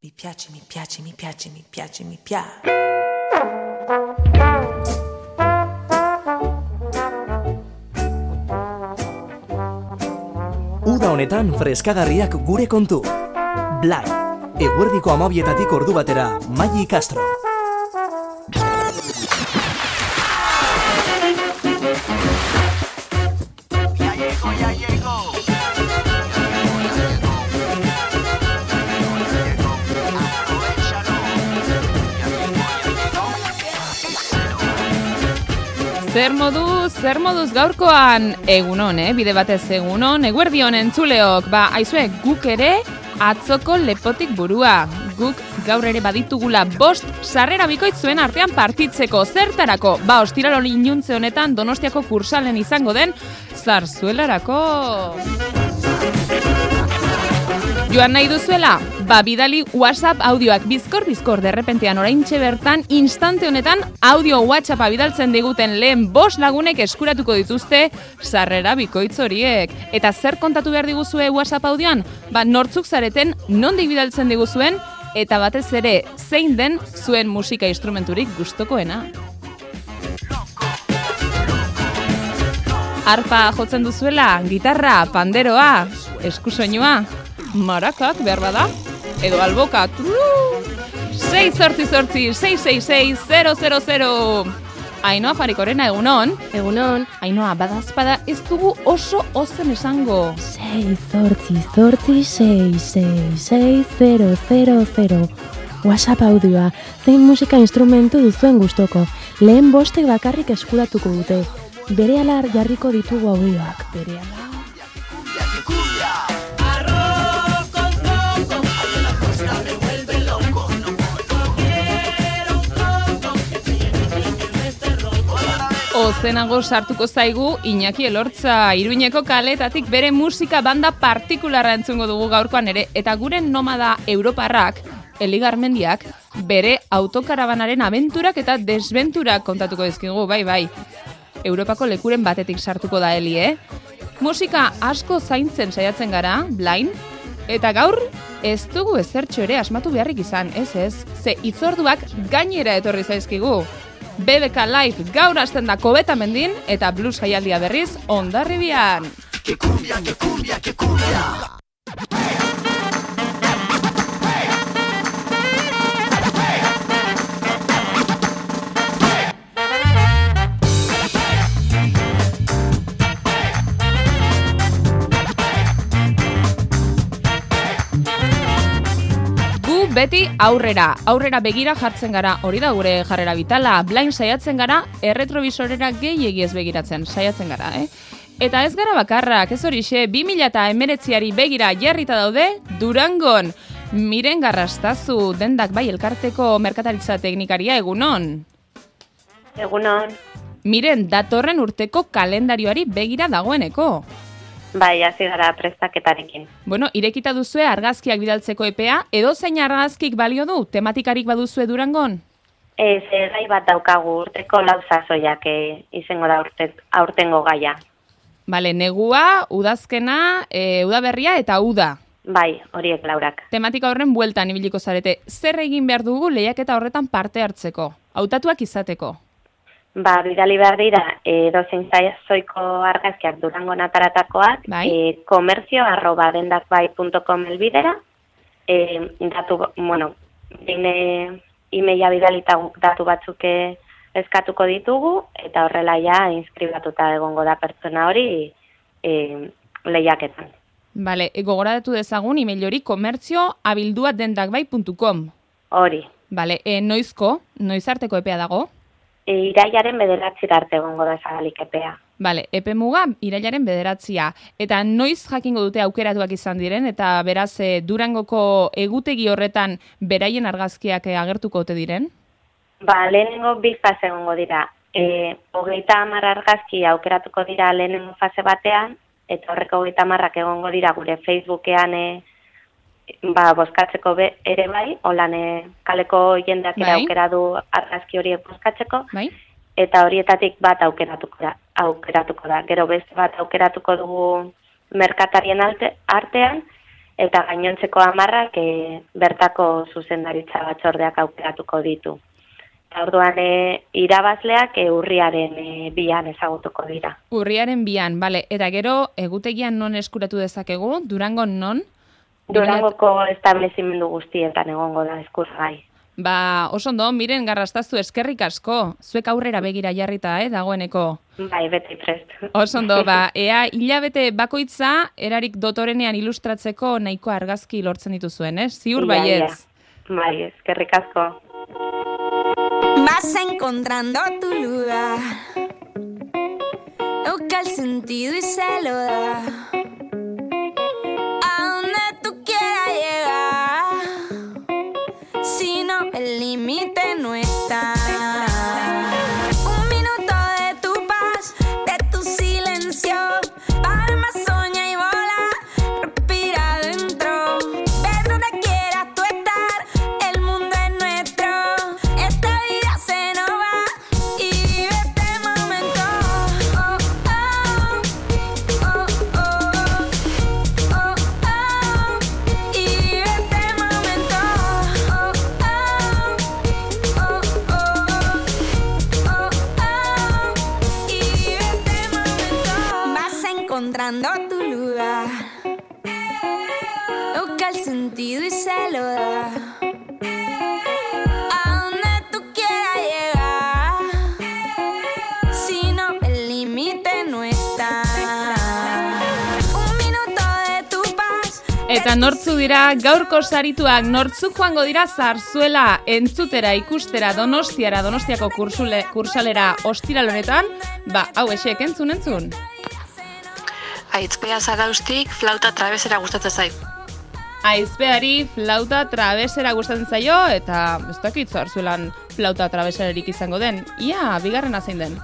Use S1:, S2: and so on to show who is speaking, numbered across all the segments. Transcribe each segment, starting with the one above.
S1: Mi piace, mi piace, mi piace, mi piace, mi piace.
S2: Uda honetan freskagarriak gure kontu. Blai, eguerdiko 12:00 ordu batera, Maili Castro.
S3: Ya llego.
S4: Zer moduz gaurkoan egunon, bide batez egunon, eguerdion entzuleok, aizue, guk ere atzoko lepotik burua. Guk gaur ere baditugula 5 sarrera bikoitzuen artean partitzeko. Zertarako? Ostiral iluntze honetan Donostiako Kursalen izango den zarzuelarako. Joan nahi duzuela? Bidali WhatsApp audioak bizkor derrepentean oraintxe bertan instante honetan audio WhatsAppa bidaltzen diguten lehen 5 lagunek eskuratuko dituzte sarrera bikoitz horiek. Eta zer kontatu behar diguzue WhatsApp audioan? Nortzuk zareten, nondik bidaltzen diguzuen, eta batez ere zein den zuen musika instrumenturik gustokoena. Arpa jotzen duzuela, gitarra, panderoa, eskusoinua, marakak behar bada, edo albokak. 688-666-000. Ainoa Farikorena, egunon.
S5: Egunon.
S4: Ainoa, badazpada ez dugu oso ozen esango.
S5: 688-666-000. WhatsApp audioa, zein musika instrumentu duzuen gustoko. Lehen 5 bakarrik eskuratuko dute. Berehala jarriko ditugu audioak, berehala.
S4: Ozenago sartuko zaigu Iñaki Elortza, Iruñeko kaletatik bere musika banda partikularra entzungo dugu gaurkoan ere, eta gure nomada europarrak, Eli Garmendiak, bere autokarabanaren abenturak eta desbenturak kontatuko dizkigu, bai. Europako lekuren batetik sartuko da Eli, Musika asko zaintzen saiatzen gara, Blain, eta gaur ez dugu ezertxo ere asmatu beharrik izan, ez, ze hitzorduak gainera etorri zaizkigu. BBK Live gaur hasten da Kobetamendin eta blues jaialdia berriz Hondarribian.
S3: Que cumbia, que cumbia, que cumbia.
S4: Beti aurrera begira jartzen gara, hori da gure jarrera bitala, Blain saiatzen gara, erretrobisorera gehiagiez begiratzen, saiatzen gara, Eta ez gara bakarrak, ez horixe, 2019ari begira jarrita daude, Durangon. Miren Garrastazu, dendak bai elkarteko merkataritza teknikaria, egunon.
S6: Egunon.
S4: Miren, datorren urteko kalendarioari begira dagoeneko.
S6: Bai, hasi gara prestaketarekin.
S4: Bueno, irekita duzue argazkiak bidaltzeko epea, edo zein argazkik balio du, tematikarik baduzue Durangon?
S6: Gai bat daukagu urteko 4 sasoiak izango da aurtengo gaia.
S4: Bale, negua, udazkena, udaberria eta uda.
S6: Bai, horiek 4ak.
S4: Tematika horren bueltan ibiliko zarete. Zer egin behar dugu lehiaketa horretan parte hartzeko? Hautatuak izateko?
S6: Bidali behar dira, dozein sasoiko argazkiak Durangon ataratakoak, komerzio@dendakbai.com elbidera, emaila bidalita datu batzuk eskatuko ditugu, eta horrela ja inskribatuta egongo da pertsona hori lehiaketan.
S4: Bale, gogoratu dezagun email hori komerzio@dendakbai.com.
S6: Hori.
S4: Bale, noiz arteko epea dago?
S6: Irailaren 9 arte egongo da zabalik epea.
S4: Bale, epe muga irailaren 9. Eta noiz jakingo dute aukeratuak izan diren, eta beraz Durangoko egutegi horretan beraien argazkiak agertuko ote diren?
S6: Lehenengo 2 fase egongo dira. 30 argazki aukeratuko dira lehenengo fase batean, eta horreko 30 egongo dira gure Facebookean bozkatzeko ere bai, holan kaleko jendeak aukera du argazki horiek bozkatzeko, eta horietatik bat aukeratuko da. Gero beste bat aukeratuko dugu merkatarien artean, eta gainontzeko 10 bertako zuzendaritza batzordeak aukeratuko ditu. Orduan, irabazleak urriaren 2 ezagutuko dira.
S4: Urriaren 2, bale. Eta gero, egutegian non eskuratu dezakegu? Durangon non?
S6: Durangoko establezimendu guztietan egongo da eskurgai.
S4: Ba, oso ondo, miren, Garrastaztu, eskerrik asko. Zuek aurrera begira jarrita, dagoeneko.
S6: Bai, beti prest.
S4: Oso ondo, ba, ea hilabete bakoitza, erarik dotorenean ilustratzeko nahiko argazki lortzen dituzuen, Ziur baietz.
S6: Bai, eskerrik asko.
S7: Vas encontrando tu lugar, busca el sentido y se lo da. A donde tú quieras llegar, si no el límite no está. Un minuto de tu paz, de tu silencio, palma, soña y vola, respira adentro. Ve donde quieras tú estar, el mundo es nuestro. Esta vida se nos va y vive este momento. Oh, oh, oh, oh, oh, oh, y vive este momento. Oh, oh, oh, oh, oh, y vive este momento. Vas encontrando tu lugar, busca el sentido y se lo da. A donde tú quieras llegar, si no el límite no está. Un minuto de tu paz.
S4: Eta nortzu dira gaurko sarituak, nortzuk joango dira Zarzuela entzutera, ikustera, Donostiako kursalera ostiral honetan, ba, hau esek entzun.
S8: Aitzpea Zaraustik flauta trabesera gustatzen zait.
S4: Aizpeari flauta trabesera gustatzen zaio, eta ez dakit Zarzuelan flauta trabeserarik izango den. Ia, bigarrena zein den.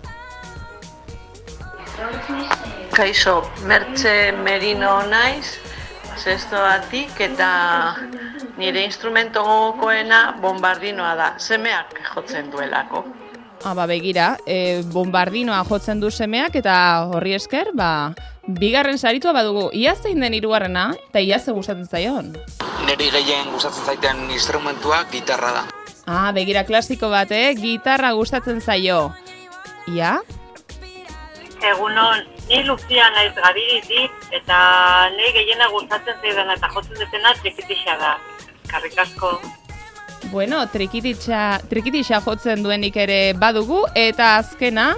S9: Kaixo, Mertxe Merino naiz, sextoatik, eta nire instrumento gogokoena bombardinoa da, semeak jotzen duelako.
S4: Ba, begira, bombardinoa jotzen du semeak, eta horri esker, ba, bigarren saritua badugu. Ia zein den hirugarrena, eta ia ze gustatzen zaion.
S10: Niri gehien gustatzen zaiten instrumentua gitarra da.
S4: Begira, klasiko bat, gitarra gustatzen zaio. Ia?
S11: Egunon, ni Luzia naiz Gabiritik, eta nahi gehiena gustatzen zaidana eta jotzen dutena trikitixa da. Karrik asko.
S4: Bueno, trikitixa jotzen duenik ere badugu, eta azkena?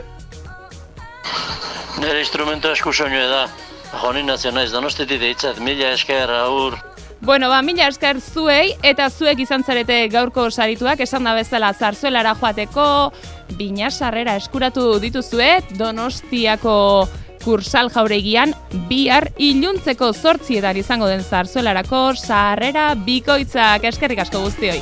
S12: Nire instrumento eskusoinue da. Jonin nazio naiz, Donostitik deitzat, mila esker, aur.
S4: Bueno, ba, mila esker zuei, eta zuek izan zarete gaurko sarituak, esan da bezala Zarzuelara joateko, bina sarrera eskuratu dituzue, Donostiako kursal jauregian, bihar iluntzeko 8 izango den Zarzuelarako sarrera bikoitzak. Eskerrik asko guztioi.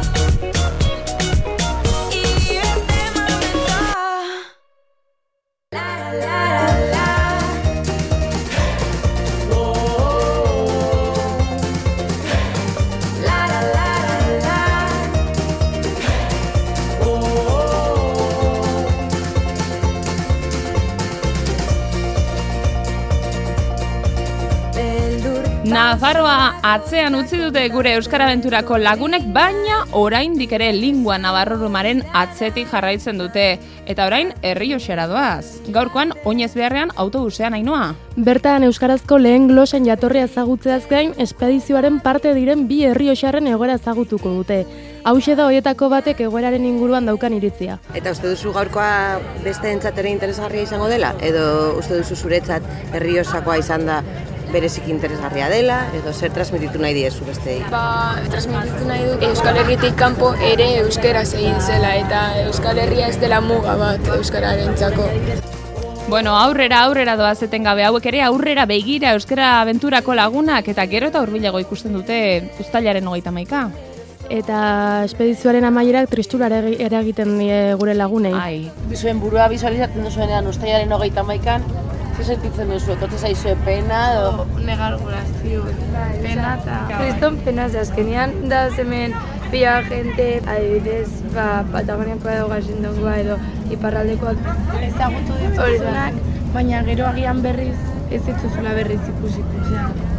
S4: Nafarroa atzean utzi dute gure Euskara Abenturako lagunek, baina oraindik ere lingua navarrorumaren atzetik jarraitzen dute. Eta orain Errioxara doaz. Gaurkoan oinez beharrean autobusean Ainhoa.
S5: Bertan euskarazko lehen glosen jatorria ezagutzeaz gain, espedizioaren parte diren 2 errioxarren egoera ezagutuko dute. Hauxe da hoietako batek egoeraren inguruan daukan iritzia.
S13: Eta uste duzu gaurkoa beste entzatere interesgarria izango dela? Edo uste duzu zuretzat Errioxakoa izan da berezik interesgarria dela, edo zer transmititu nahi diezu bestei?
S14: Transmititu nahi dut Euskal Herritik kanpo ere euskaraz egin zela, eta Euskal Herria ez dela muga bat euskararentzako.
S4: Bueno, aurrera doaz etengabe, hauek ere aurrera begira Euskara Abenturako lagunak, eta gero eta hurbilago ikusten dute uztailaren 31.
S5: Eta espedizioaren amaierak tristura eragiten gure lagunei.
S15: Zuen burua visualizatzen duzuenean uztailaren 31, zer sentitzen duzu? Kote zaizue pena edo?
S16: Negargurazio, pena eta... Kriston pena, azkenean da hemen pila gente, adibidez, Patagoniako edo Gazindongoa edo iparraldekoak ezagutu dituzunak, baina gero agian berriz ez dituzula berriz ikusiko.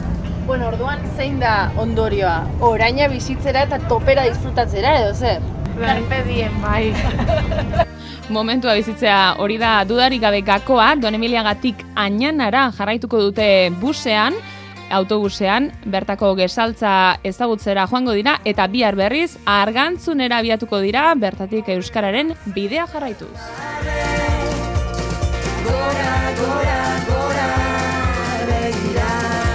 S15: Bueno, orduan zein da ondorioa? Oraina bizitzera eta topera disfrutatzera edo zer?
S16: Carpe diem, bai.
S4: Momentua bizitzea hori da dudarik gabe gakoa, Don Emiliagatik Añanara jarraituko dute busean, autobusean, bertako gesaltza ezagutzera joango dira, eta bihar berriz Argantzunera abiatuko dira, bertatik euskararen bidea jarraituz.
S7: Gora, gora, gora, begira.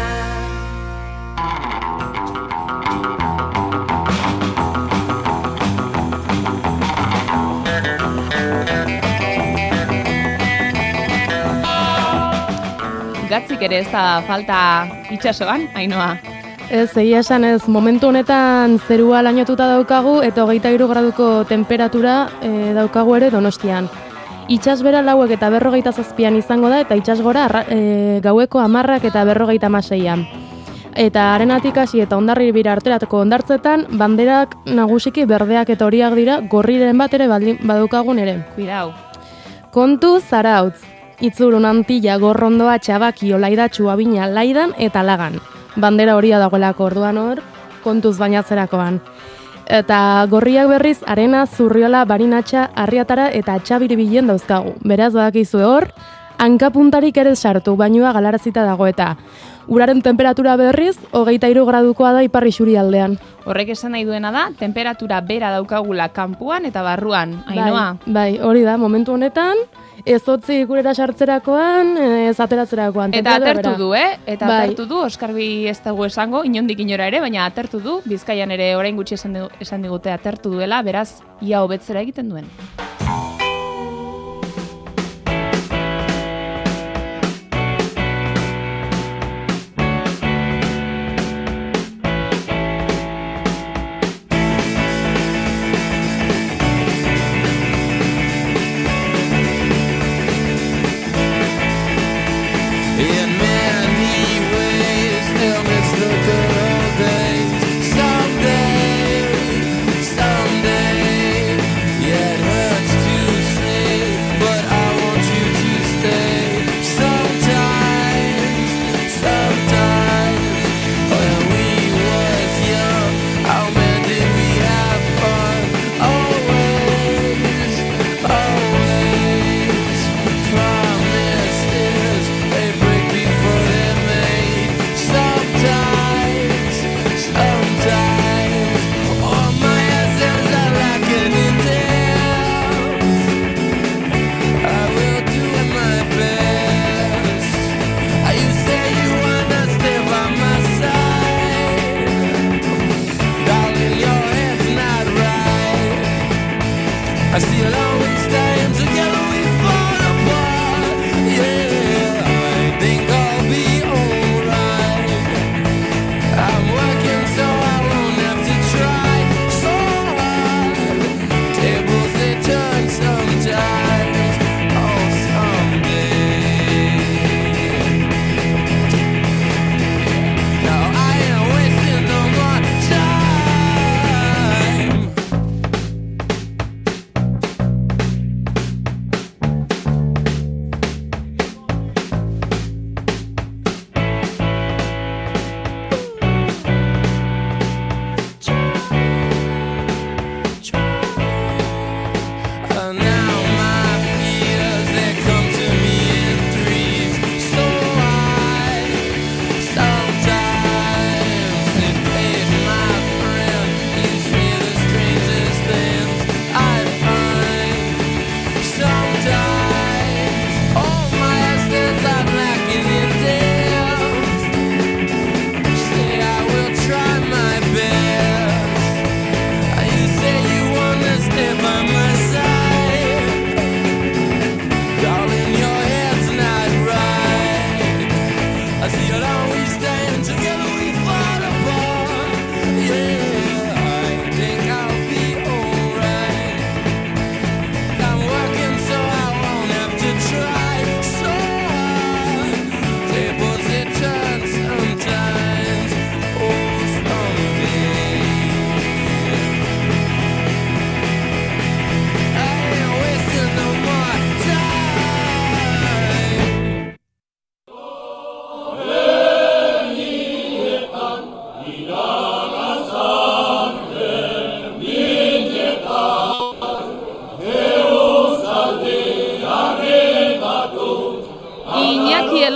S4: Gatzik ere ez da falta itsasoan, Ainoa.
S5: Ez, egia esan ez, momentu honetan zerua lainotuta daukagu eta 23 graduko temperatura daukagu ere Donostian. Itsasbera 4 eta 47 izango da eta itsasgora gaueko 10 eta 56. Eta arenatik hasi eta Hondarribira arteratuko hondartzetan banderak nagusiki berdeak eta horiak dira, gorriren bat ere badaukagun ere.
S4: Kuidau.
S5: Kontu Zarautz. Itzurun, Antilla, Gorrondoa, Txabaki, Olaidatxu, Abina, Laidan eta Lagan. Bandera horia dagoelako orduan hor, kontuz bainatzerakoan. Eta gorriak berriz, Arena, Zurriola, Barinatxa, Arriatara eta Txabiribilen dauzkagu. Beraz, badakizu hor, hankapuntarik ere sartu, bainua galarazita dago eta uraren temperatura berriz, 23 gradukoa da Ipar Isurialdean.
S4: Horrek esan nahi duena da, temperatura bera daukagula kanpuan eta barruan, Ainoa.
S5: Bai, hori da, momentu honetan, ez hotzi gurera sartzerakoan, ez ateratzerakoan.
S4: Eta atertu du, Eta atertu du, Oskarbi ez dago esango, inondik inora ere, baina atertu du, Bizkaian ere orain gutxi esan digute atertu duela, beraz, ia hobetzera egiten duen.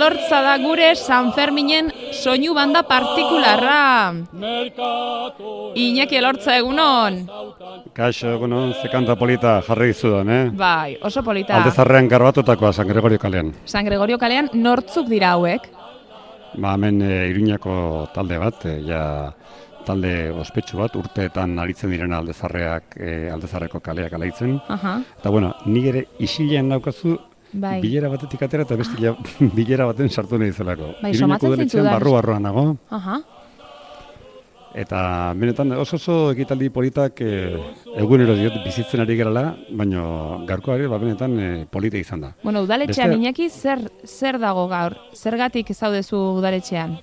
S4: Elortza da gure San Ferminen soinu banda partikularra. Iñaki Elortza, egunon.
S17: Kaixo, egunon, ze kanta polita jarri izudan,
S4: Bai, oso polita.
S17: Aldezarrean garbatutakoa San Gregorio kalean.
S4: San Gregorio kalean nortzuk dira hauek?
S17: Hemen Iruñako talde bat, talde ospetsu bat, urteetan aritzen direna Aldezarreko kaleak alaitzen. Eta nik ere isilean daukazu, bilera batetik atera eta beste bilera baten sartu nahi zelako. Iruñako udaletxean barru-barruan nago. Eta benetan oso ekitaldi politak egunero diot bizitzen ari gerala, baina gaurkoa ere benetan polita izan da.
S4: Udaletxean, Iñaki, zer dago gaur? Zergatik zaudezu udaletxean?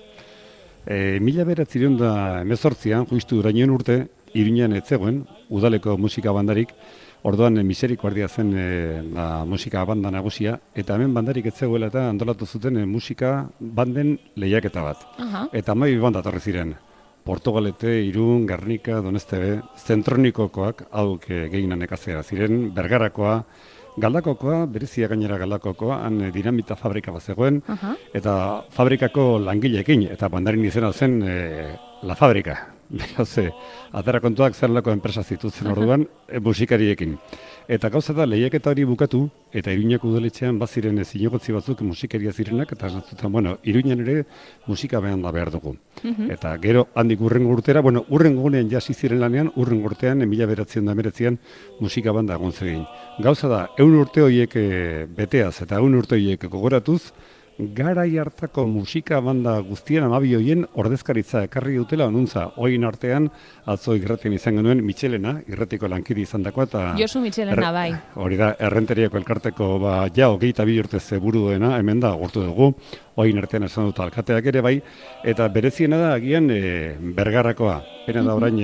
S17: 1918an, justu urainoen urte, Iruñean ez zegoen, udaleko musika bandarik, orduan Miserikuardia zen musika banda nagusia, eta hemen bandarik ez zegoela eta antolatu zuten musika banden lehiaketa bat. Eta 12 banda torri ziren. Portugalete, Irun, Gernika, Donestebe, Zentronikokoak, hau gehienan ekazera ziren, Bergarakoa, Galdakokoa, berezia gainera Galdakokoa, han dinamita fabrika bat zegoen, eta fabrikako langileekin, eta bandarin izena zen La Fabrika. Beraz, atera kontuak zerlako enpresa zituzen orduan musikariekin. Eta gauza da, lehiaketa hori bukatu, eta Iruñako udaletxean baziren zinegotzi batzuk musikaria zirenak, eta esnatzen, Iruñan ere musika behar da behar dugu. Eta gero handik urrengo urtera, urrengo gunean jasi ziren lanean, urrengo urtean, 1919an musika banda egon zegin. Gauza da, 100 urte horiek beteaz eta 100 urte horiek gogoratuz, garai hartako musika banda guztien 12 horien ordezkaritza ekarri dutela onuntza. Oin artean, atzo irratian izan genuen Michelena, irratiko lankide izan dakoa.
S4: Josu Michelena, bai.
S17: Hori da, Errenteriako elkarteko 22 urte zeburu duena, hemen da, gortu dugu. Oin artean esan dut alkateak ere bai, eta bereziena da agian Bergarakoa. Pena da orain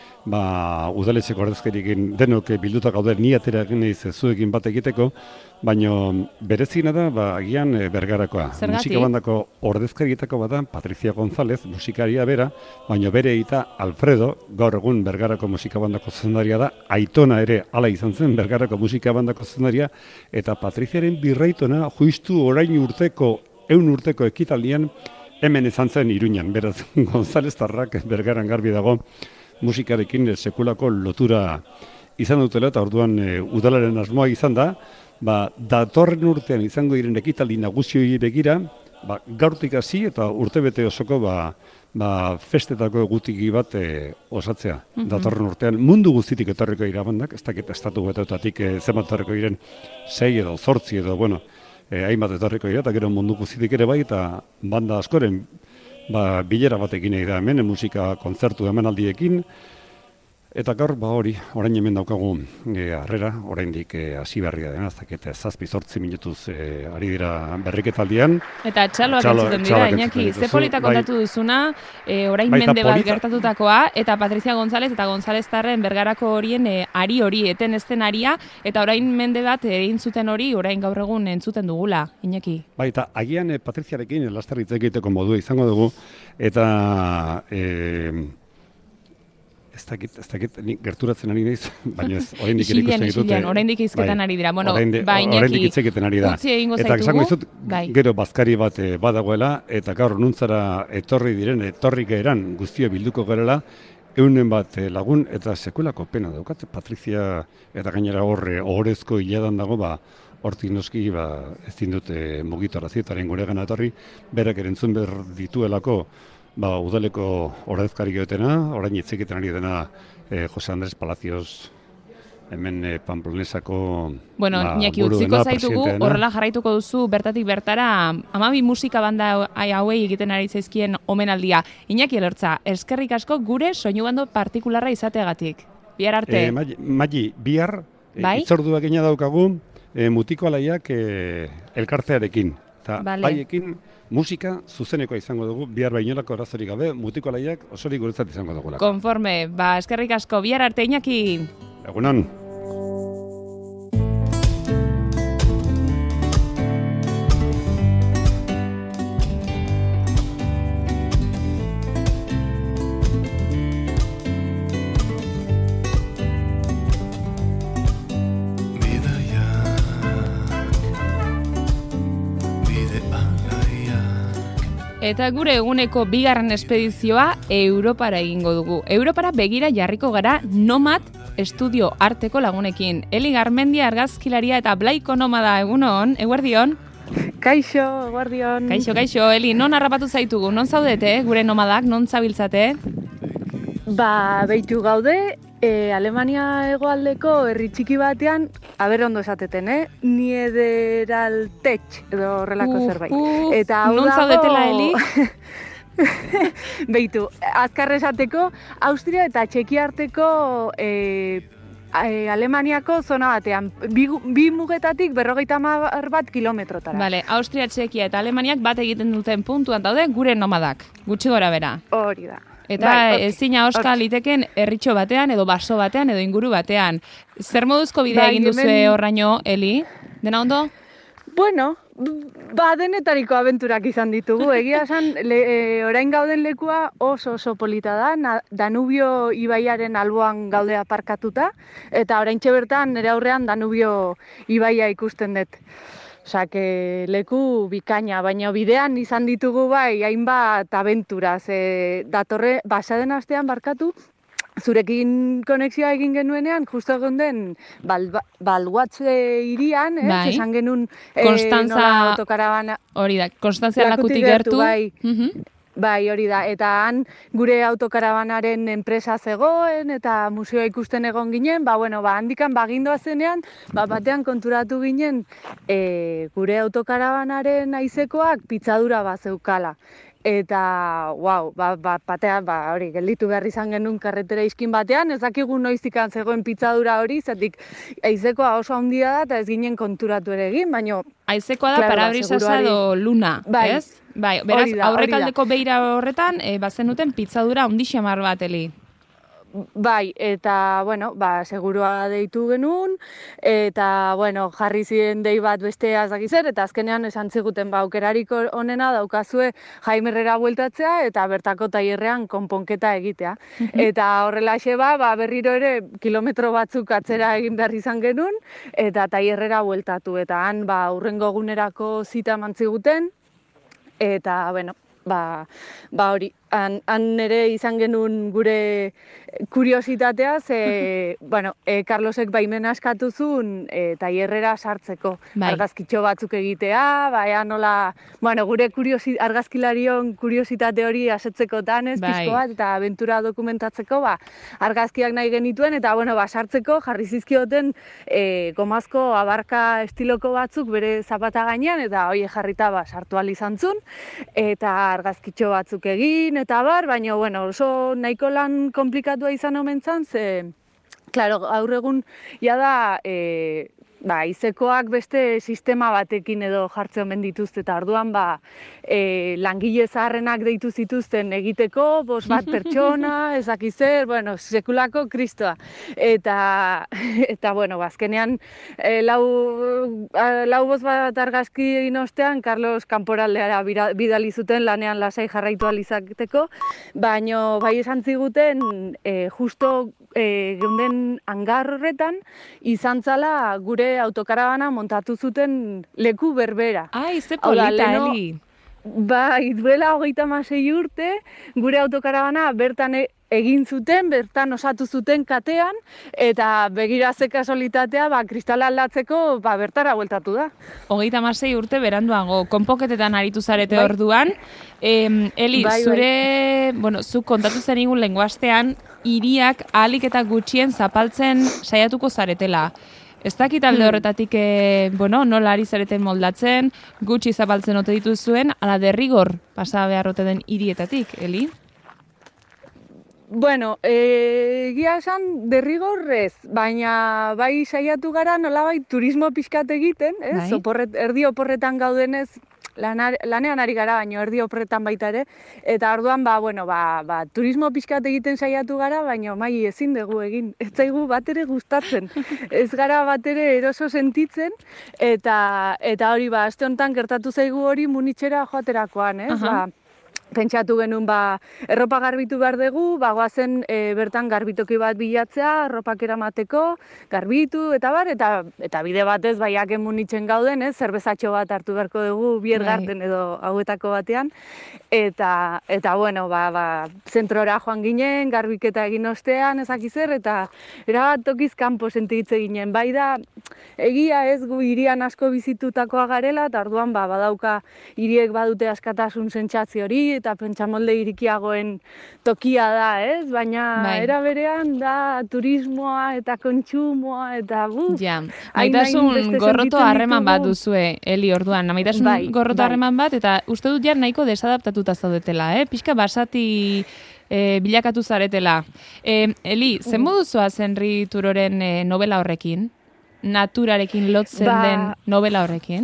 S17: udaletxeko ordezkarikin denok bilduta gaude ni atera egin nahi zuekin bat egiteko, baina bereziena da agian Bergarakoa. Musika bandako ordezkarietako bada Patricia González, musikaria bera, baina bere eta Alfredo, gaur egun Bergarako musika bandako zuzendaria da, aitona ere hala izan zen Bergarako musika bandako zuzendaria, eta Patriziaren birraitona justu orain urteko 100 urteko ekitaldian hemen izan zen Iruñan. Beraz, González Tarrak Bergaran garbi dago musikarekin sekulako lotura izan dutela, eta orduan udalaren asmoa izan da, datorren urtean izango diren ekitaldi nagusioi begira, gaurtik hasi eta urtebete osoko festetako egutegi bat osatzea. Datorren urtean mundu guztitik etorriko dira bandak, ez dakit estatu betoetatik zenbat etorriko diren 6 edo 8 edo, hainbat etorriko dira, eta gero mundu guztitik ere bai, eta banda askoren bilera batekin egin da hemen, musika kontzertu emanaldiekin, eta gaur orain hemen daukagu harrera, oraindik hasi berria dena, ez dakit 7-8 minutuz ari dira berriketaldian.
S4: Eta txaloak entzuten dira, Iñaki, ze polita kontatu duzuna, orain mende bat gertatutakoa, eta Patricia González eta González Tarren Bergarako horien ari hori, eten ezten aria, eta orain mende bat egin zuten hori, orain gaur egun entzuten dugula, Iñaki.
S17: Eta agian Patriziarekin lasterritza egiteko modua izango dugu, eta ez dakit, nik gerturatzen ari naiz, baina ez, oraindik ere ikusten ditut.
S4: Oraindik hizketan ari dira.
S17: Oraindik hitz egiten ari da. Eta esango dizut, gero bazkari bat badagoela, eta gaur nuntzara etorrik eran guztia bilduko gerela, 100 bat lagun, eta sekulako pena daukat, Patricia eta gainera ohorezko hiladan dago, hortik noski ezin dut mugitarazi, eta gure gana etorri, berak erentzun behar dituelako, udaleko ordezkari geotena, orain hitz egiten ari dena Jose Andrés Palacios, hemen Pamplonesako
S4: Iñaki, utziko zaitugu, horrela jarraituko duzu bertatik bertara, 12 musika banda hauei egiten ari zaizkien omenaldia. Iñaki Elortza, eskerrik asko gure soinu bando partikularra izateagatik. Bihar arte.
S17: Magi, bihar itzordua gina daukagu Mutiko Alaiak elkartearekin. Eta baiekin musika zuzenekoa izango dugu, bihar bainolako arazorik gabe, Mutiko Alaiak osorik guretzat izango dugu.
S4: Konforme, eskerrik asko, bihar arte, Iñaki.
S17: Egunon.
S18: Bide
S4: eta gure eguneko bigarren espedizioa Europara egingo dugu. Europara begira jarriko gara Nomad Estudio Arteko lagunekin. Eli Garmendia argazkilaria eta Blaiko nomada egunon, eguerdion?
S18: Kaixo, eguerdion.
S4: Kaixo, Eli, non harrapatu zaitugu? Non zaudete, gure nomadak, non zabiltzate?
S18: Beitu gaude, Alemania hegoaldeko herri txiki batean, ondo esateten, Niederaltech edo horrelako zerbait.
S4: Eta non zaudetela, Eli?
S18: Beitu, azkar esateko, Austria eta Txekia arteko Alemaniako zona batean, bi mugetatik 50 kilometrotara.
S4: Vale, Austria, Txekia eta Alemaniak bat egiten duten puntuan daude gure nomadak, gutxi gora bera.
S18: Hori da.
S4: Eta ezina oska liteken herritxo batean, edo baso batean, edo inguru batean. Zer moduzko bidea egin duzue horraino, Eli? Dena ondo?
S18: Bueno, denetariko abenturak izan ditugu. Egia esan, orain gauden lekua oso polita da, Danubio ibaiaren alboan gaude aparkatuta, eta oraintxe bertan nire aurrean Danubio ibaia ikusten dut. Osak, leku bikaina, baina bidean izan ditugu bai, hainbat abenturaz. Datorre, basaden astean barkatu, zurekin konexioa egin genuenean, justo egon den Balwatze irian, esan genuen nola autokarabana.
S4: Hori da, Konstantzia lakutik gertu.
S18: Bai, hori da, eta han gure autokarabanaren enpresa zegoen, eta museoa ikusten egon ginen, handikan bagindoa zenean, batean konturatu ginen gure autokarabanaren aizekoak pitzadura bat zeukala. Eta, batean, hori, gelditu behar izan genuen karretera iskin batean, ez dakigu noiztikan zegoen pitzadura hori, zatik aizekoa oso handia da, eta ez ginen konturatu ere egin, baina...
S4: Aizekoa da parabrisasa edo luna, ez? Bai, beraz, aurrekaldeko beira horretan, bazenuten pitzadura handi xamar bat, Eli.
S18: Bai, eta, segurua deitu genuen, eta, jarri ziren dei bat beste azakizer, eta azkenean esan ziguten, aukerarik onena daukazue Jaime Herrera bueltatzea, eta bertako tailerrean konponketa egitea. Eta horrelaxe berriro ere kilometro batzuk atzera egin behar izan genuen, eta tailerrera bueltatu, eta han, hurrengo egunerako zita mantziguten, eta, hori, han ere izan genuen gure kuriositatea, Carlosek baimena eskatu zuen tailerrera sartzeko. Argazkitxo batzuk egitea, nola, gure argazkilarion kuriositate hori asetzekotan, pizko bat, eta abentura dokumentatzeko, argazkiak nahi genituen, eta, sartzeko jarri zizkioten gomazko abarka estiloko batzuk bere zapata gainean, eta hori jarrita sartu ahal izan zuen, eta argazkitxo batzuk egin, eta baina, oso nahiko lan komplikatua izan omen zan, gaur egun, jada, izekoak beste sistema batekin edo jartzen omen dituzte, eta orduan, langile zaharrenak deitu zituzten egiteko, bat pertsona, ezakizer, sekulako kristoa. Eta, azkenean, lau bost bat argazki inostean, Carlos kanporaldeara bidali zuten lanean lasai jarraitu alizateko, baina bai esan ziguten, justo geunden hangar horretan, izan zala gure autokarabana montatu zuten leku berbera.
S4: Ai, ze polita, Eli!
S18: Bai, duela 36 urte, gure autokarabana bertan egin zuten, bertan osatu zuten katean, eta begira ze kasualitatea, kristala aldatzeko, bertara bueltatu da.
S4: 36 urte beranduago, konpoketetan aritu zarete orduan. Eli, zure, zuk kontatu zen igun lenguastean, hiriak ahalik eta gutxien zapaltzen saiatuko zaretela. Ez dakit alde horretatik, nola ari zareten moldatzen, gutxi zapaltzen ote dituzuen, ala derrigor pasa beharrote den hirietatik, Eli?
S18: Egia esan derrigorrez, baina bai saiatu gara nolabait turismo pixkat egiten, erdi oporretan gaudenez, lanean ari gara, baina erdi oporretan baita ere, eta orduan, turismo pixkat egiten saiatu gara, baina ezin dugu egin, ez zaigu bat ere gustatzen, ez gara bat ere eroso sentitzen, eta hori, aste honetan gertatu zaigu hori Munitxera joaterakoan, pentsatu genuen erropa garbitu behar dugu, goazen bertan garbitoki bat bilatzea, erropak eramateko, garbitu eta eta bide batez baiak emunitzen gauden, zerbezatxo bat hartu beharko dugu Biergarten edo hauetako batean, eta bueno, zentrora joan ginen, garbiketa egin ostean, ezakizer, eta erabat tokiz kanpo sentitze ginen, bai da, egia ez gu hirian asko bizitutakoa garela, eta orduan badauka hiriek badute askatasun sentsazio hori, eta pentsamolde irikiagoen tokia da, ez? Baina era berean da turismoa eta kontsumoa eta
S4: maitasun gorroto harreman bat duzue, Eli, orduan. Maitasun gorroto harreman bat, eta uste dut nahiko desadaptatuta zaudetela, pixka basati bilakatu zaretela. Eli, zen moduzua Henry Thoreauren novela horrekin? Naturarekin lotzen den novela horrekin?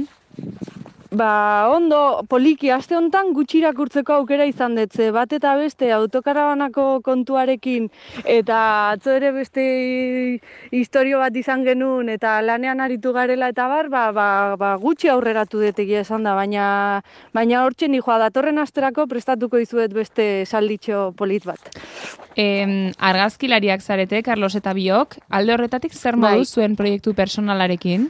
S18: Ondo, poliki, aste honetan gutxi irakurtzeko aukera izan detze, bat eta beste autokarabanako kontuarekin, eta atzo ere beste historio bat izan genuen, eta lanean aritu garela eta gutxi aurreratu detegia esan da, baina hortxe nijoa datorren asterako prestatuko izuet beste salditxo polit bat.
S4: Argazkilariak zarete, Carlos eta biok, alde horretatik zer modu zuen proiektu personalarekin?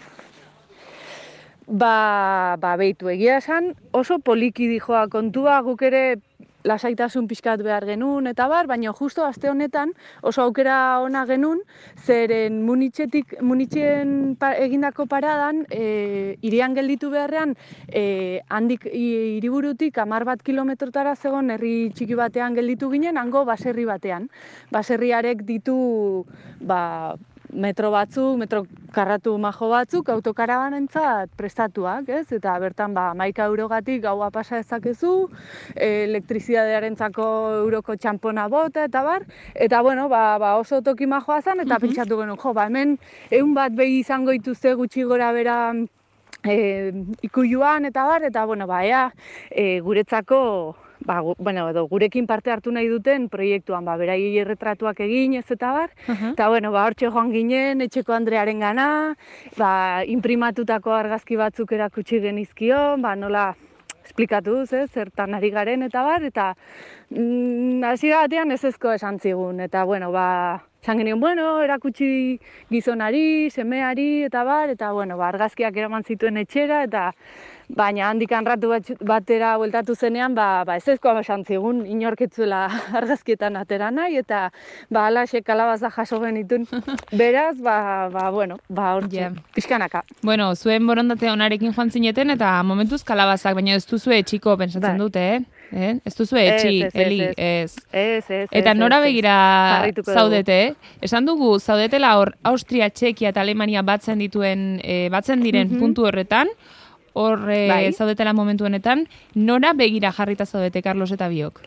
S18: Behitu egia esan, oso poliki dijoa kontua, guk ere lasaitasun pixkat behar genuen eta baina justo aste honetan oso aukera ona genuen, zeren Munitzen egindako paradan, hirian gelditu beharrean, handik hiriburutik 10 kilometrotara zegoen herri txiki batean gelditu ginen, hango baserri batean. Baserriarek ditu metro karratu majo batzuk autokarabanentzat prestatuak, ez? Eta bertan 11 eurogatik gaua pasa ezakezu, elektrizidadearentzako euroko txampona bota eta eta bueno, oso toki majoa zen, eta pentsatu genuen, hemen 100 bat behi izango dituzte gutxi gora bera ikuiluan eta bueno, ea guretzako edo gurekin parte hartu nahi duten proiektuan, berai erretratuak egin ez eta eta bueno, hortxe joan ginen, etxeko Andrearen gana, imprimatutako argazki batzuk erakutsi genizkion, nola esplikatu zertan ari garen eta hasiera batean ezezko esan zigun, eta bueno, esan genion, erakutsi gizonari, semeari eta bueno, argazkiak eraman zituen etxera, eta baina handikan ratu batera bueltatu zenean, ezezkoa esan zigun, inorketzuela argazkietan atera nahi, eta alaxe kalabaza jaso genitun. Beraz, hortxe, pixkanaka.
S4: Bueno, zuen borondate onarekin joan zineten, eta momentuz kalabazak, baina ez duzu etxiko pentsatzen dute, Ez duzu etxi, Eli, ez. Eta nora begira zaudete, esan dugu, zaudetela hor Austria, Txekia eta Alemania batzen diren puntu horretan, hor zaudetela momentu honetan, nora begira jarrita zaudete, Carlos eta biok?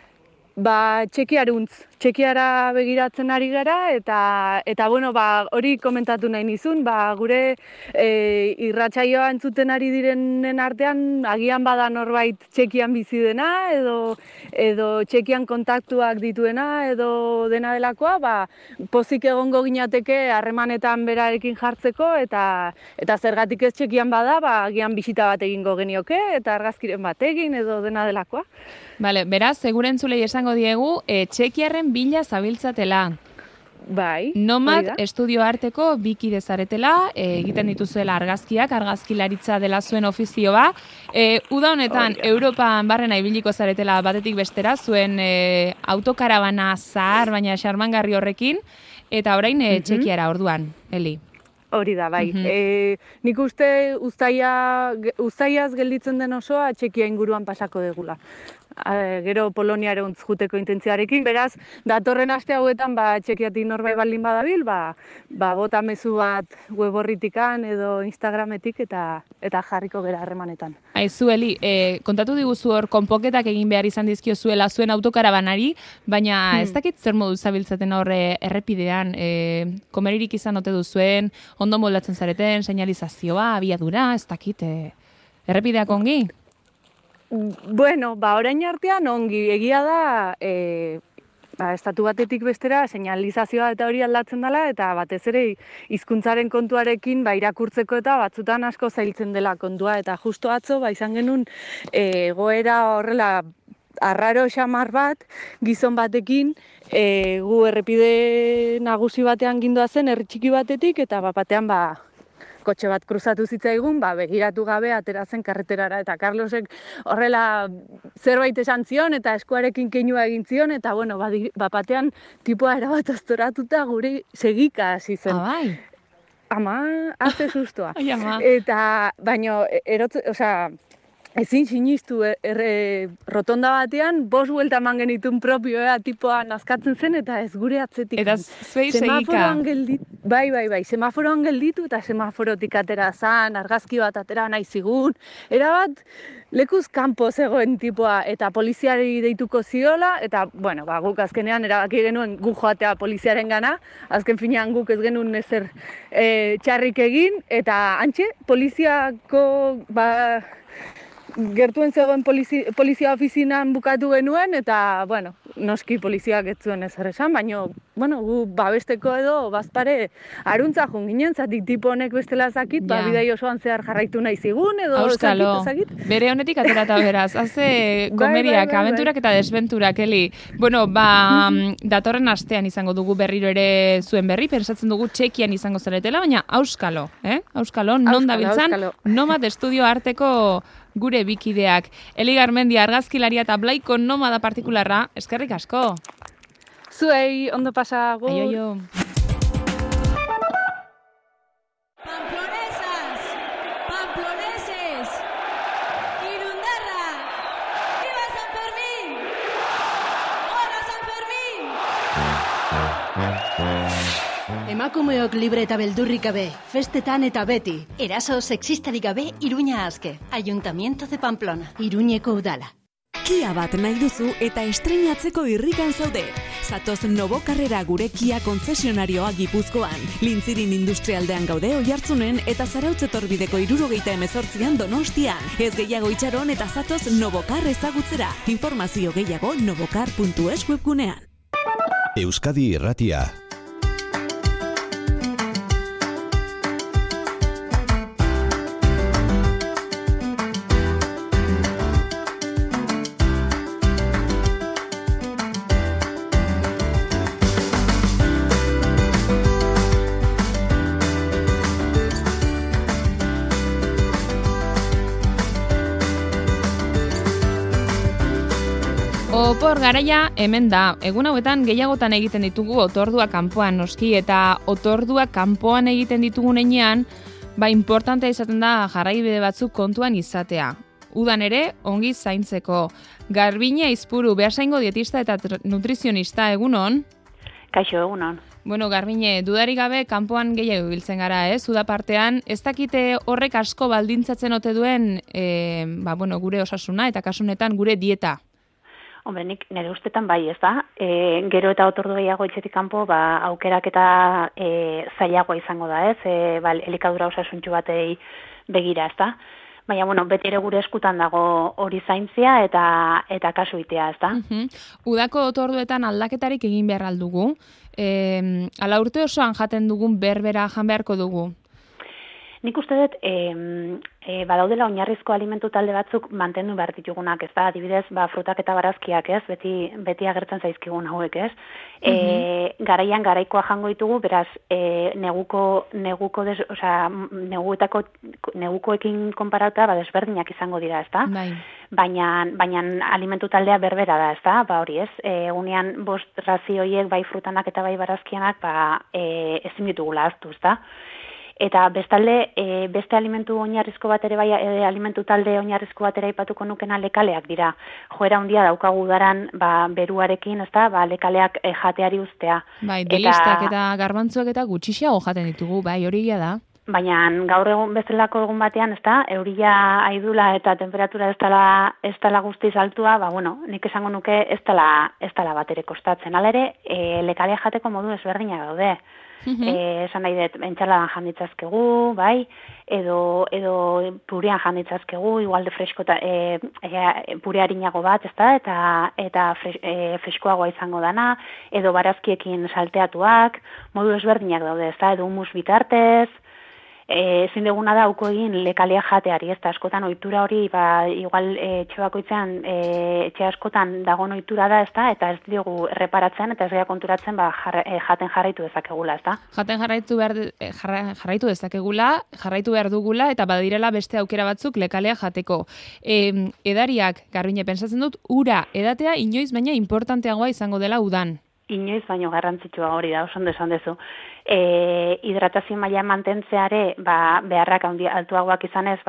S18: Txekiara begiratzen ari gara, eta bueno, hori komentatu nahi nizun, gure irratsaioa entzuten ari direnen artean, agian bada norbait Txekian bizi dena, edo Txekian kontaktuak dituena, edo dena delakoa, pozik egongo ginateke harremanetan berarekin jartzeko, eta zergatik ez Txekian bada, agian bisita bat egingo genioke, eta argazkiren bat egin, edo dena delakoa.
S4: Bale, beraz, segura entzulei esango diegu, Txekiarren bila zabiltzatela. Nomad estudio arteko bikide zaretela, egiten dituzuela argazkiak, argazkilaritza dela zuen ofizioa. Uda honetan, Europan barrena ibiliko zaretela batetik bestera, zuen autokarabana zahar, baina xarmangarri horrekin, eta orain Txekiara orduan, Eli.
S18: Hori da, nik uste uztaiaz gelditzen den osoa Txekia inguruan pasako degula. Gero Poloniara juteko intentzioarekin, beraz, datorren aste hauetan Txekiatik norbait baldin badabil, bota mezu bat web horritikan edo Instagrametik eta jarriko gera harremanetan.
S4: Aizu, Eli, kontatu diguzu hor konponketak egin behar izan dizkiozuela zuen autokarabanari, baina ez dakit zer modu zabiltzaten hor errepidean, komeririk izan ote duzuen, ondo moldatzen zareten, señalizazioa, abiadura, ez dakit, errepideak ongi?
S18: Bueno, orain artean ongi, egia da, estatu batetik bestera, señalizazioa eta hori aldatzen dela, eta batez ere hizkuntzaren kontuarekin irakurtzeko eta batzutan asko zailtzen dela kontua, eta justo atzo izan genuen egoera horrela arraro xamar bat, gizon batekin, gu errepide nagusi batean gindoazen, herri txiki batetik, eta batean kotxe bat kruzatu zitzaigun, begiratu gabe ateratzen karreterara, eta Carlosek horrela zerbait esan zion, eta eskuarekin keinua egin zion, eta batean tipoa erabat aztoratuta guri segika hasi zen.
S4: Bai.
S18: Ama, azte sustoa. Eta, baino, ezin sinistu rotonda batean, 5 buelta eman genitun propioa tipoa nazkatzen zen, eta ez gure atzetik.
S4: Eta zuei segika.
S18: Bai, semaforoan gelditu, eta semaforotik atera zan, argazki bat atera nahi zigun. Erabat, lekuz kanpo zegoen tipoa, eta poliziari deituko ziola, eta, guk azkenean erabaki genuen gu joatea poliziaren gana, azken finean guk ez genuen ezer txarrik egin, eta antxe, poliziako, gertuen zegoen polizia ofizinan bukatu genuen, eta, noski poliziak ez zuen ezer esan, baina, gu babesteko edo bazpare aruntza joan ginen, zatik tipo honek bestela zakit, bidai osoan zehar jarraitu nahi zigun, edo zakit.
S4: Bere honetik aterata beraz, haze komeriak, abenturak eta desbenturak, Eli. Datorren astean izango dugu berriro ere zuen berri, pensatzen dugu Txekian izango zaretela, baina auskalo, auskalo, non dabiltzan, Nomad Estudio Arteko gure bikideak. Eli Garmendia argazkilaria eta Blaiko nomada partikularra, eskerrik asko.
S18: Zuei, ondo pasa gu.
S4: Aio.
S19: Pamploneses, Irundarra, ¡viva San Fermín! ¡Hola San Fermín!
S20: Emakumeok libre eta beldurrik gabe, festetan eta beti. Eraso sexistarik gabe Iruña aske. Ayuntamiento de Pamplona. Iruñeko udala.
S21: Kia bat nahi duzu eta estreinatzeko irrikan zaude. Zatoz Novo Karrera gure Kia kontzesionarioa Gipuzkoan. Lintzirin industrialdean gaude Oiartzunen eta Zarautz Etorbideko 78an Donostian. Ez gehiago itxaron eta zatoz Novokar ezagutzera. Informazio gehiago novokar.es webgunean.
S22: Euskadi Irratia.
S4: Opor garaia hemen da. Egun hauetan gehiagotan egiten ditugu otordua kanpoan noski, eta otordua kanpoan egiten ditugunean, importantea izaten da jarraibide batzuk kontuan izatea. Udan ere, ongi zaintzeko. Garbiñe Aizpuru, Beasaingo dietista eta nutrizionista, egunon?
S23: Kaixo, egunon.
S4: Garbiñe, dudarik gabe kanpoan gehiago biltzen gara, uda partean, ez dakite horrek asko baldintzatzen ote duen, gure osasuna eta kasunetan gure dieta?
S23: Hombre, nik nire ustetan bai, ez da? Gero eta otordu gehiago etxetik kanpo, aukerak eta zailagoa izango da, ez? Elikadura osasuntxu batei begira, ez da? Baina, beti ere gure eskutan dago hori zaintzia eta kasu itea, ez da?
S4: Udako otorduetan aldaketarik egin behar aldugu. Ala urte osoan jaten dugun berbera jan beharko dugu?
S23: Nik uste dut, badaudela oinarrizko alimentu talde batzuk mantendu behar ditugunak, ez da, adibidez, frutak eta barazkiak, ez, beti agertzen zaizkigun hauek, ez. Garaian garaikoa jango ditugu, beraz, negukoekin konparauta, desberdinak izango dira, ez da. Baina alimentu taldea berbera da, ez da, hori ez, egunean 5 razioiek, bai frutanak eta bai barazkianak, ezin ditugula aztu, ez da. Eta bestalde, beste alimentu oinarrizko bat ere bai, alimentu talde oinarrizko bat ere aipatuko nukena lekaleak dira. Joera handia daukagu udaran, beruarekin, ezta, lekaleak jateari uztea.
S4: Delistak eta garbantzuak eta gutxiago jaten ditugu, hori da.
S23: Baina gaur egun bezalako egun batean, ezta, euria aidula eta temperatura ez dela guztiz altua, nik esango nuke ez dela bat ere kostatzen. Hala ere, lekaleak jateko modu ezberdinak daude. Esan nahi dut, entxaladan janditzazkegu, edo purean janditzazkegu, igual de fresko pure harinago bat, eta freskoagoa izango dana, edo barazkiekin salteatuak, modu ezberdinak daude, edo humus bitartez, ezin duguna da uko egin lekalea jateari, ez da, askotan ohitura hori, igual etxe bakoitzean, etxe askotan dagoen ohitura da, ez da, eta ez dugu erreparatzen, eta ez gara konturatzen, jaten jarraitu dezakegula, ez da?
S4: Jaten jarraitu dezakegula, jarraitu behar dugula, eta badirela beste aukera batzuk lekalea jateko. Edariak, Garbine, pensatzen dut, ura edatea inoiz baina importanteagoa izango dela udan.
S23: Inoiz baino garrantzitsua hori da, oso ondo esan duzu. Hidratazio maila mantentzeare beharrak altuagoak izanez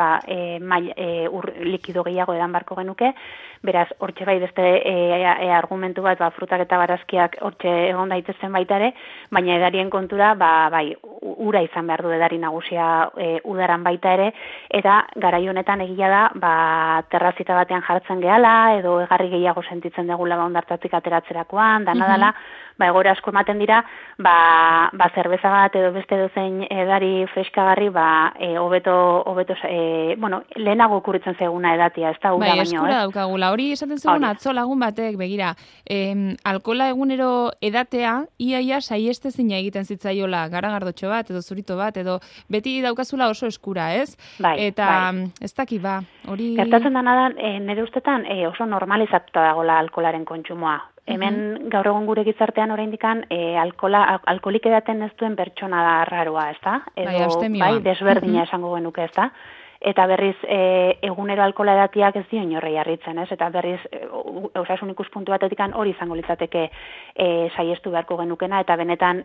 S23: likido gehiago edan barko genuke, beraz, hortxe bai beste argumentu bat, frutak eta barazkiak hortxe egon daitezen baita ere, baina edarien kontura, bai, ura izan behar du edari nagusia udaran baita ere, eta garai honetan egia da, terrazita batean jartzen gehala, edo egarri gehiago sentitzen degula ondartatik ateratzerakoan, dana egora asko ematen dira, zerbeza bat edo beste dozein edari freskagarri, hobeto, lehenago okurritzen zeguna edatia, ez da ura baino.
S4: Eskura daukagula, hori esaten zegoen atzo lagun batek, begira, alkola egunero edatea, iaia saiestezina egiten zitzaiola, garagardotxo bat, edo zurito bat, edo beti daukazula oso eskura, ez? Eta ez daki, hori...
S23: Gertatzen dena da, nire ustetan oso normalizatuta dagoela alkolaren kontsumoa. Hemen gaur egun gure gizartean oraindikan alkolik edaten ez duen pertsona da raroa, ez da? Bai, desberdina esango genuke, ez da? Eta berriz egunero alkola edatiak ez dio inorrei harritzen, ez? Eta berriz osasun ikuspuntu batetikan hori izango litzateke saiestu beharko genukena, eta benetan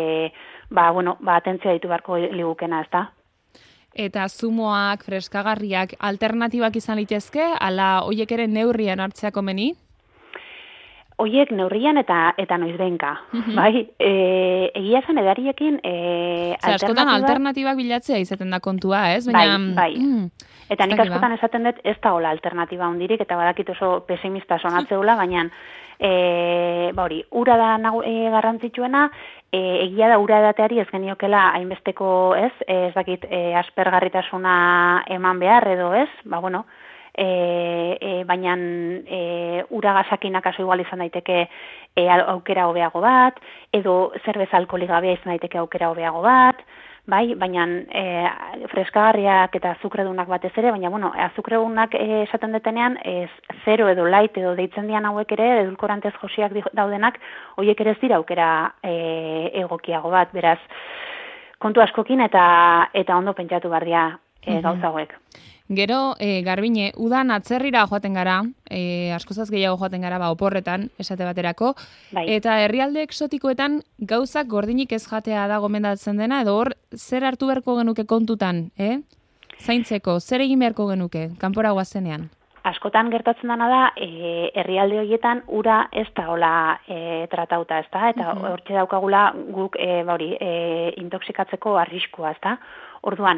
S23: atentzioa ditu beharko ligukena, ez da?
S4: Eta zumoak, freskagarriak, alternatibak izan litezke, ala hoiek ere neurrian hartzea komeni?
S23: Hoiek neurrian eta noizbenka, bai? Egia esan edariekin
S4: askotan alternatibak bilatzea izaten da kontua, ez?
S23: Bai. Eta nik askotan esaten dut ez da hola alternatiba hondirik, eta badakit oso pesimista sonatzeula, baina ura da garrantzitsuena, egia da ura edateari ez geniokela hainbesteko, ez dakit aspergarritasuna eman behar edo, ez? Baina ura gazakin akaso igual izan daiteke aukera hobeago bat, edo zerbeza alkoholik gabea izan daiteke aukera hobeago bat, bai, baina freskagarriak eta azukredunak batez ere, baina, azukredunak esaten detenean, zero edo light edo deitzen dian hauek ere, edulkorantez josiak daudenak, horiek ere ez dira aukera egokiago bat, beraz, kontu askokin eta ondo pentsatu bardia gauza hauek.
S4: Gero, Garbine, udan atzerrira joaten gara, askozaz gehiago joaten gara oporretan, esate baterako, eta herrialde eksotikoetan gauzak gordinik ez jatea da gomendatzen dena, edo hor, zer hartu beharko genuke kontutan, zaintzeko, zer egin beharko genuke, kanpora guazenean?
S23: Askotan gertatzen dena da, herrialde horietan ura ez da hola tratauta, ez da, eta hortxe daukagula guk intoxikatzeko arriskua, ez da. Orduan,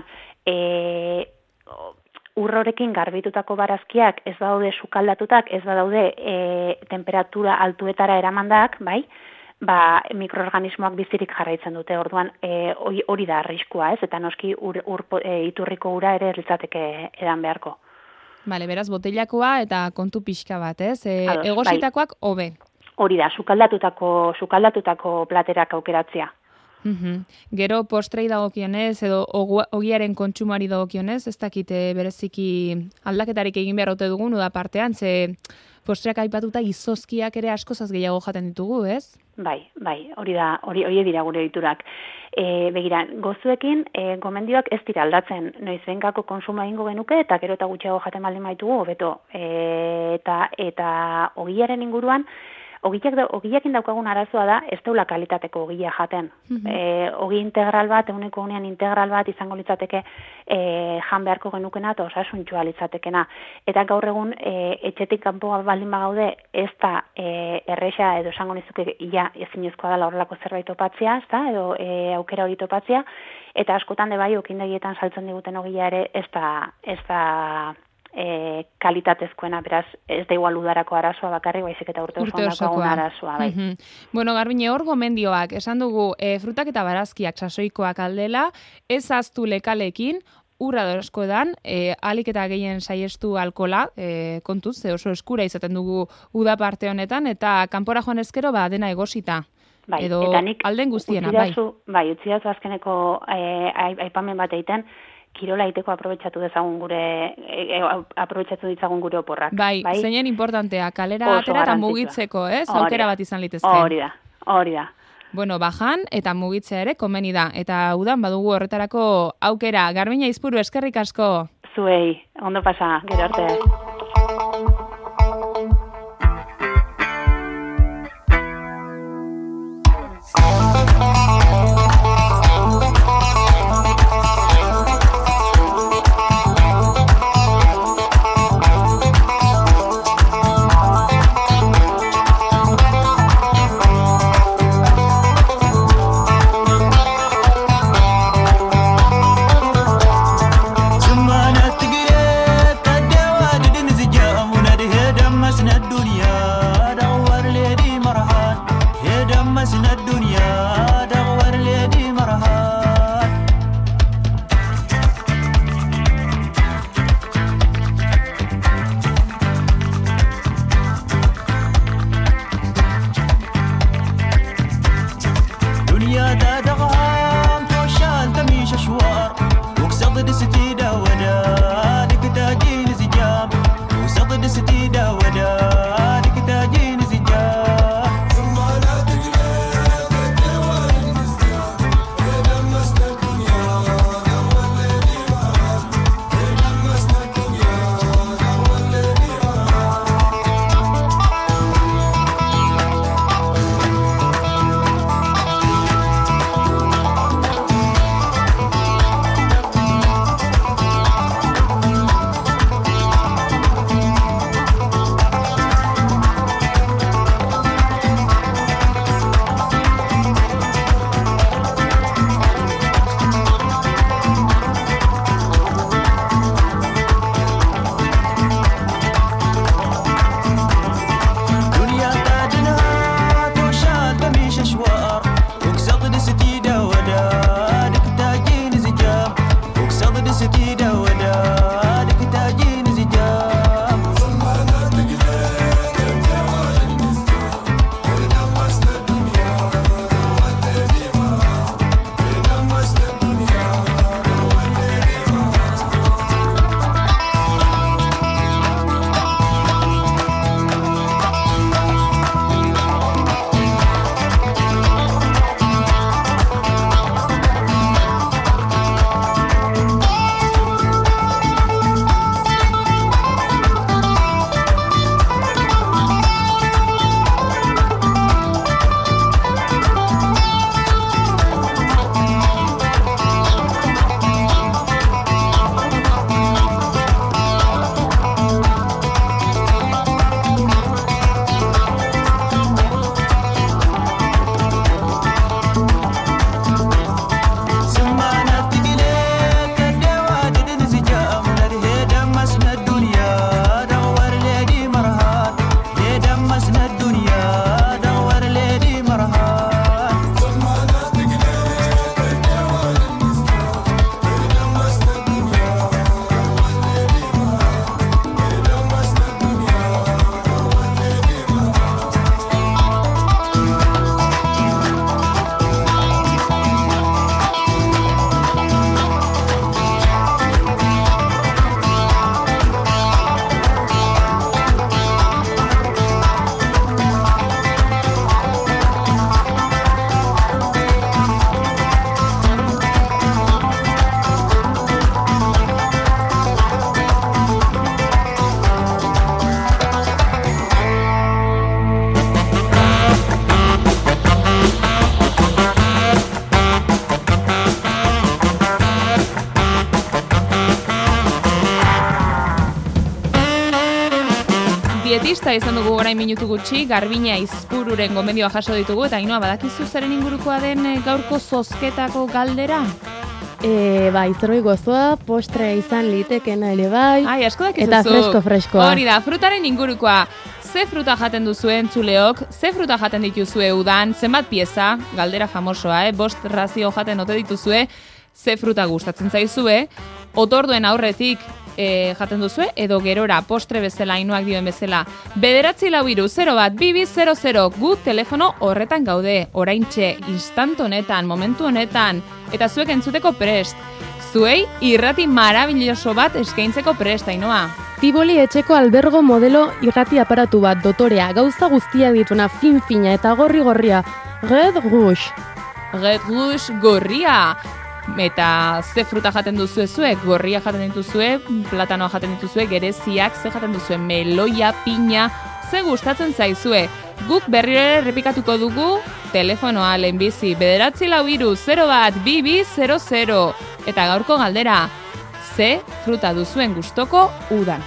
S23: urrorekin garbitutako barazkiak ez badaude sukaldatutak, ez badaude temperatura altuetara eramandak, bai, mikroorganismoak bizirik jarraitzen dute. Orduan, hori da arriskua, ez? Eta noski iturriko ura ere litzateke edan beharko.
S4: Bale, beraz, botellakoa eta kontu pixka bat, ez? Egositakoak hobe.
S23: Hori da, sukaldatutatako platerak aukeratzea.
S4: Gero postrei dagokionez edo ogiaren kontsumari dagokionez, ez dakite bereziki aldaketarik egin behar ote dugun uda partean, ze postreak aipatuta izozkiak ere askozaz gehiago jaten ditugu, ez?
S23: Bai, hori dira gure diturak. Begira, gozuekin gomendioak ez dira aldatzen, noizbenkako konsumoa egingo genuke eta gero eta gutxiago jaten baldin baitugu hobeto. Eta ogiaren inguruan ogiakin daukagun arazoa da, ez daula kalitateko ogia jaten. Ogi integral bat, eguneko unean integral bat izango litzateke jan beharko genukena eta osasuntxua litzatekena. Eta gaur egun etxetik kanpoa baldin bagaude, ez da erresa edo esango nizuke ezinezkoa dela horrelako zerbait topatzea, edo aukera hori topatzea, eta askotan de bai okindegietan saltzen diguten ogia ere ez da kalitatezkoena, beraz, ez da igual udarako arazoa bakarri, baizik eta urte osoan arazoa, bai.
S4: Bueno, Garbine, hor gomendioak, esan dugu, frutak eta barazkiak sasoikoak aldela, ez aztu lekalekin, urra dozko edan, alik eta gehien saiestu alkola, kontuz, oso eskura izaten dugu uda parte honetan, eta kanpora joan ezkero, dena egosita. edo alden guztiena,
S23: bai. Utzidazu azkeneko aipamen bat egiten, kirola egiteko aprobetxatu ditzagun gure oporrak.
S4: Bai, zeinen importantea, kalera atera eta mugitzeko, aukera bat izan litezke.
S23: Hori da.
S4: Bueno, bajan eta mugitzea ere komeni da. Eta udan badugu horretarako aukera. Garbina Aizpuru, eskerrik asko.
S23: Zuei, ondo pasa, gero arte.
S4: dietista izan dugu orain minutu gutxi, Garbina Aizpururen gomendioa jaso ditugu, eta Ainhoa, badakizu zeren ingurukoa den gaurko zozketako galdera?
S5: Bai, zerbait gozoa, postre izan litekena ere bai.
S4: Ai, asko dakizu.
S5: Eta freskoa.
S4: Hori da, frutaren ingurukoa. Ze fruta jaten duzuen txuleok, ze fruta jaten dituzue udan, zenbat pieza, galdera famosoa, 5 razio jaten ote dituzue, ze fruta gustatzen zaizue, otorduen aurretik jaten duzue, edo gerora postre bezala, Ainoak dioen bezala. 943 gu telefono horretan gaude, oraintxe, instant honetan, momentu honetan, eta zuek entzuteko prest. Zuei irrati marabilloso bat eskaintzeko prest, Ainoa.
S5: Tiboli etxeko albergo modelo irrati aparatu bat, dotorea, gauza guztiak dituna, fin-fina eta gorri-gorria. Red Rouge.
S4: Red Rouge gorria. Eta ze fruta jaten duzue zuek, gorria jaten dituzue, platanoa jaten dituzue, gereziak, ze jaten duzue, meloia, piña, ze gustatzen zaizue. Guk berriro ere errepikatuko dugu telefonoa lehenbizi, 943 eta gaurko galdera, ze fruta duzuen gustoko udan.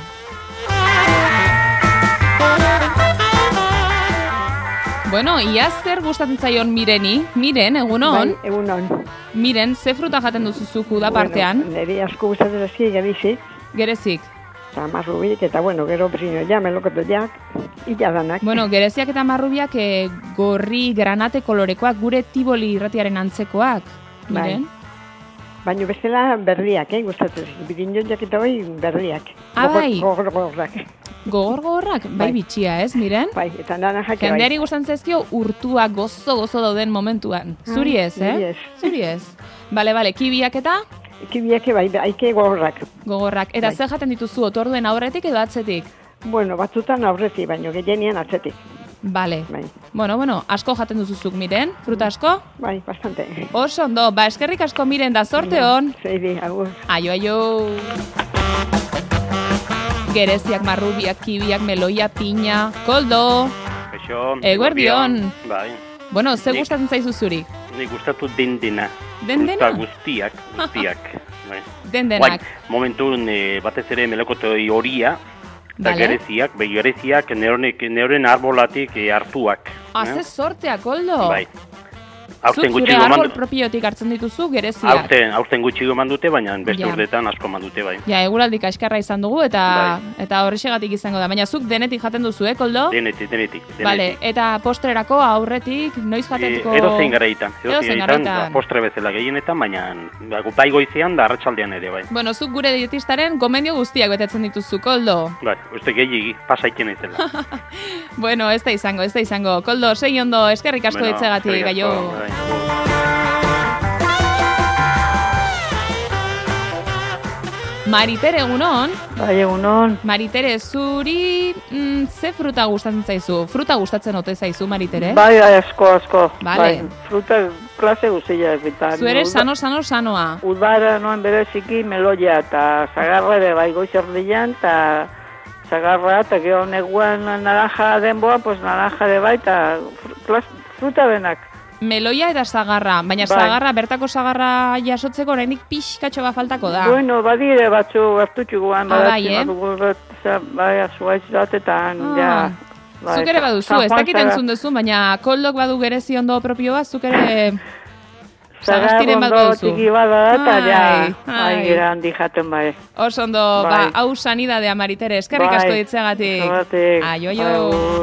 S4: Bueno, ia zer gustatzen zaion Mireni? Miren, egunon?
S1: Bai, egunon.
S4: Miren, ze fruta jaten duzuzuk uda partean?
S1: Bueno, nire asko gustatzen zaizki gerezik.
S4: Gerezik.
S1: Eta marrubik, eta bueno, gero brinoia, melokotoiak, illa danak.
S4: Bueno, gereziak eta marrubiak gorri granate kolorekoak, gure Tiboli irratiaren antzekoak, Miren?
S1: Baina bestela berriak, gustatzen zaizki. Brinoiak eta hoi berriak.
S4: Bai.
S1: Gogorrak.
S4: Gogorrak, bai bitxia, ez, Miren?
S1: Bai, eta naranjak bai.
S4: Jendeari gustatzen zaizkio urtua gozo dauden momentuan. Zuri ez, Zuri ez. Bale, kibiak eta?
S1: Kibiak bai, haike gogorrak.
S4: Gogorrak. Eta zer jaten dituzu, otorduen aurretik edo atzetik?
S1: Bueno, batzutan aurretik, baina gehienian atzetik.
S4: Bale. Bueno, asko jaten duzuzuk, Miren? Fruta asko?
S1: Bai, bastante.
S4: Oso ondo, eskerrik asko, Miren, da sorte hon.
S1: Zeidi, agur.
S4: Aio. Gereziak, marrubiak, kibiak, meloia, piña, koldo. Eguerdion.
S2: Bai.
S4: Bueno, ze gustatzen zaizu zuri?
S2: Ni gustatu dendena.
S4: Dendena?
S2: Guztiak. Bai.
S4: Dendenak.
S2: Momentun batez ere melokotoi horia, eta gereziak, neuren arbolatik hartuak.
S4: Ze sorteak, koldo?
S2: Bai.
S4: Zuk zure arbol propiotik hartzen dituzu gereziak.
S2: Aurten gutxi goman dute, baina beste urtetan asko man dute, bai.
S4: Ja, eguraldik askarra izan dugu eta horrexegatik izango da. Baina zuk denetik jaten duzu, koldo?
S2: Denetik.
S4: Bale, eta postrerako aurretik, noiz jateko?
S2: Edozein garaitan, postre bezala gehienetan, baina bai goizean da arratsaldean ere, bai.
S4: Bueno, zuk gure dietistaren gomendio guztiak betetzen dituzu, koldo?
S2: Bai, uste gehiagi, pasaiken izela.
S4: Bueno, ez da izango. Koldo, sei ondo, eskerrik asko ditzegatik, gaio. Maritere, egunon?
S1: Bai, egunon.
S4: Maritere, zuri ze fruta gustatzen zaizu? Fruta gustatzen ote zaizu, Maritere?
S1: Bai, asko.
S4: Vale.
S1: Bai, fruta klase guztiak.
S4: Zu ere sanoa.
S1: Udara noen bereziki meloia eta zagarra ere bai goizerdian, eta zagarra, eta gero neguan naranja denboa, pues naranja ere bai, eta fruta benak.
S4: Meloia eta zagarra, baina zagarra, bertako zagarra jasotzeko oraindik pixkatxo bat faltako da.
S1: Bueno, badire batzu hartutxuguan,
S4: bai,
S1: azuaiz batetan, ja.
S4: Zuk ere baduzu, ez dakit entzun duzu, baina koldok badu gerezi ondo propioa, zuk ere zagastiren bat baduzu.
S1: Zagar ondo txiki bat da, eta ja, gira handi jaten bai.
S4: Oso ondo, hau sanidadea, Maritere, eskerrik asko ditzeagatik. Aio.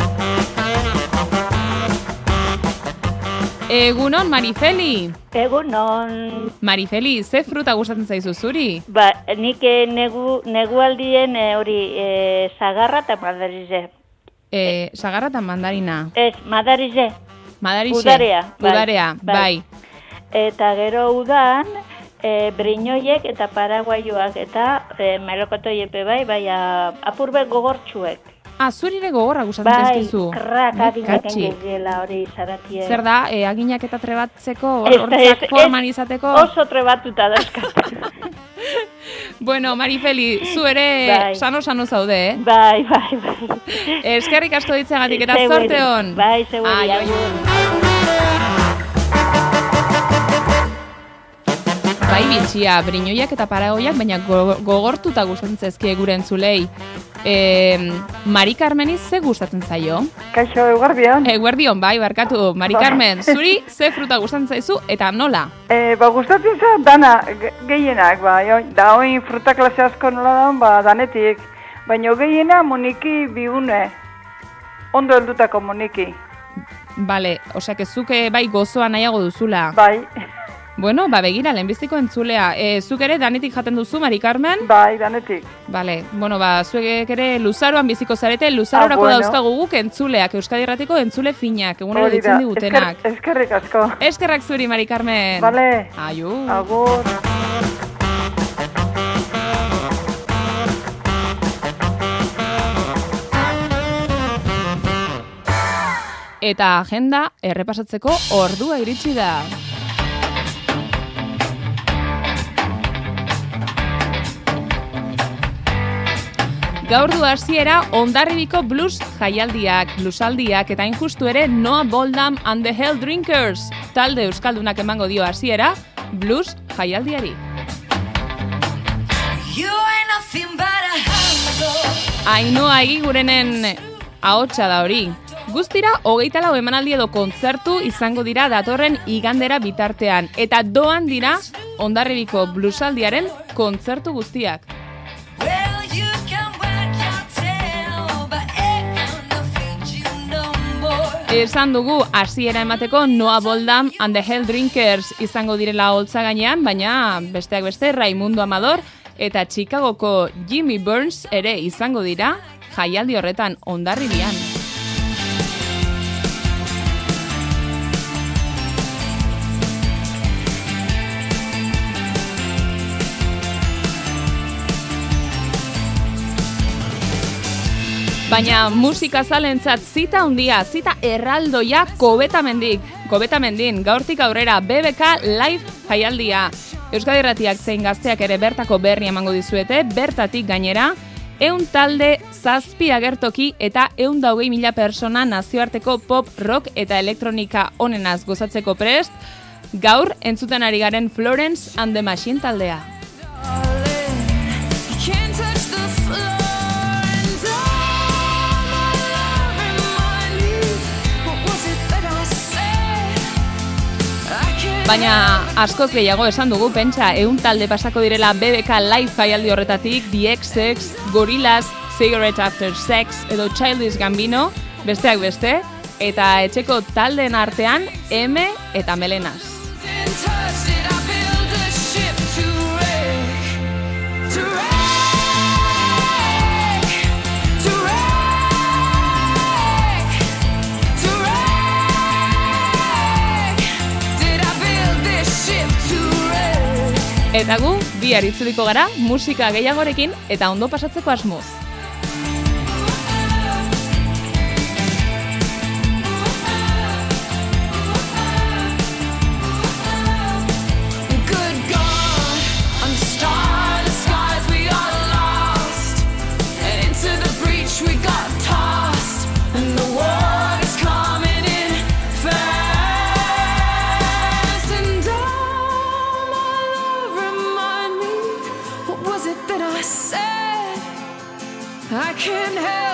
S4: Egunon, Marifeli.
S3: Egunon.
S4: Marifeli, ze fruta gustatzen zaizu zuri?
S3: Nik negualdien hori zagarra eta mandarize.
S4: Zagarra eta mandarina?
S3: Ez, mandarize.
S4: Udarea. Udarea, bai.
S3: Eta gero udan, brinoiek eta paraguaioak eta melokotoiepe bai, apurbe gogortxuek.
S4: Zurire gogorra gustatzen zaizkizu.
S3: Bai, krak aginak engela hori zaratien.
S4: Zer da, aginak eta trebatzeko, hortzak forman izateko?
S3: Oso trebatuta dauzkat.
S4: Bueno, Marifeli, zu ere sano zaude, eh?
S3: Bai.
S4: Eskerrik asko ditzegatik eta zorte hon.
S3: Bai, seguri.
S4: Bai bitxia, brinoiak eta paragoiak, baina gogortuta gustatzen zaizkie gure entzulei. Mari Carmeni ze gustatzen zaio?
S1: Kaixo, eguerdion.
S4: Eguerdion, bai, barkatu. Mari Carmen, zuri ze fruta gustatzen zaizu eta nola?
S1: Gustatzen zaizu dana, gehienak, da oin fruta klase asko nola da, danetik. Baina gehiena moniki bigune, ondo heldutako moniki.
S4: Bale, osea, zuke bai gozoa nahiago duzula.
S1: Bai.
S4: Bueno, begira, lehenbiziko entzulea. Zuk ere danetik jaten duzu, Mari Carmen?
S1: Bai, danetik.
S4: Bale, bueno, zuek ere Luzaroan biziko zarete, Luzarorako dauzkagu guk entzuleak, Euskadi Irratiko entzule finak, egunero ditzen digutenak.
S1: Eskerrik asko.
S4: Eskerrak zuri, Mari Carmen.
S1: Bale.
S4: Aiu.
S1: Agur.
S4: Eta agenda errepasatzeko ordua iritsi da. Gaur du hasiera Hondarribiko blues jaialdiak, bluesaldiak eta injustu ere Noah Boldam and the Hell Drinkers. Talde euskaldunak emango dio hasiera blues jaialdiari. Ainhoa Egigurenen ahotsa da hori. Guztira, 24 emanaldi edo kontzertu izango dira datorren igandera bitartean. Eta doan dira Hondarribiko bluesaldiaren kontzertu guztiak. Esan dugu, hasiera emateko Noah Boldam and the Hell Drinkers izango direla holtza gainean, baina besteak beste Raimundo Amador eta Chicagoko Jimmy Burns ere izango dira jaialdi horretan Hondarribian. Baina musika zalentzat zita handia, zita erraldoia Kobetamendin, gaurtik aurrera BBK Live jaialdia. Euskadi Irratiak zein gazteak ere bertako berri emango dizuete, bertatik gainera, 100 talde 7 agertoki eta 120.000 persona nazioarteko pop, rock eta elektronika onenaz gozatzeko prest, gaur entzuten ari garen Florence and the Machine taldea. Baina askoz gehiago esan dugu, pentsa, 100 talde pasako direla BBK Live jaialdi horretatik, The XX, Gorillaz, Cigarette After Sex edo Childish Gambino, besteak beste, eta etxeko taldeen artean M eta Melenas. Eta gu, bihar itzuliko gara, musika gehiagorekin eta ondo pasatzeko asmoz.
S19: I can't help